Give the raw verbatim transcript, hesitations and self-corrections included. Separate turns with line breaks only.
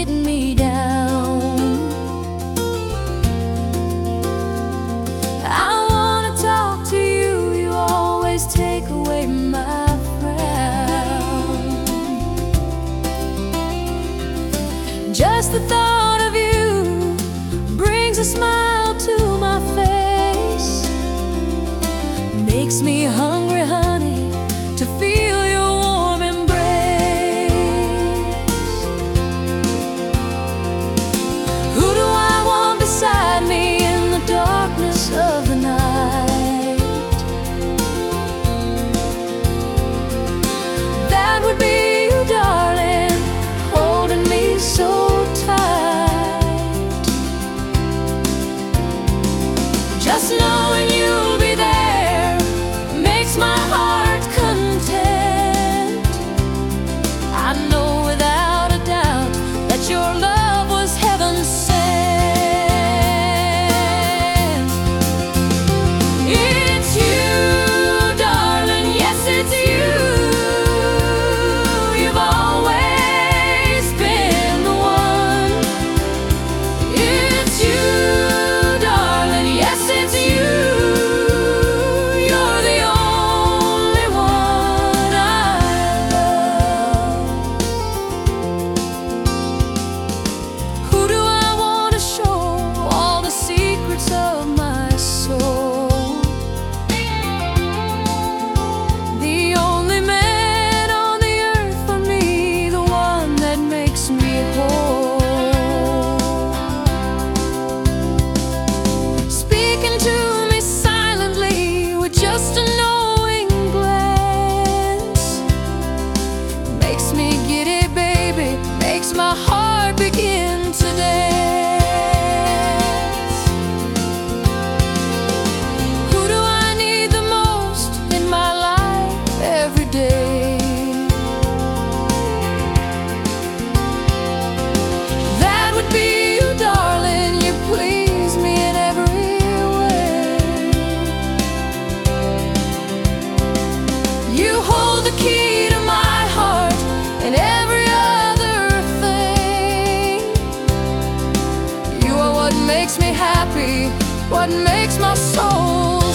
beating me down. I wanna talk to you, you always take away my frown. Just the thought of you brings a smile to my face, makes me hungry, honey, to feel your warm embrace. Who do I want beside me in the darkness of the night? That would be you, darling, holding me so tight. Just knowing you'll be there makes my heart content. I know without a doubt that your love was heaven sent. It's you, darling, yes, it's you. You've always been the one. It's you, darling, yes, it's you. You're the only one I love. Who do I want to show all the secrets of my soul? The only man on the earth for me, the one that makes me whole. Speaking to me silently with just a knowing glance, makes me giddy, baby, makes my heart begin to dance. Who do I need the most in my life every day? That would be you, darling, you please me in every way. You hold the key to my heart and every other thing. You are what makes me happy, what makes my soul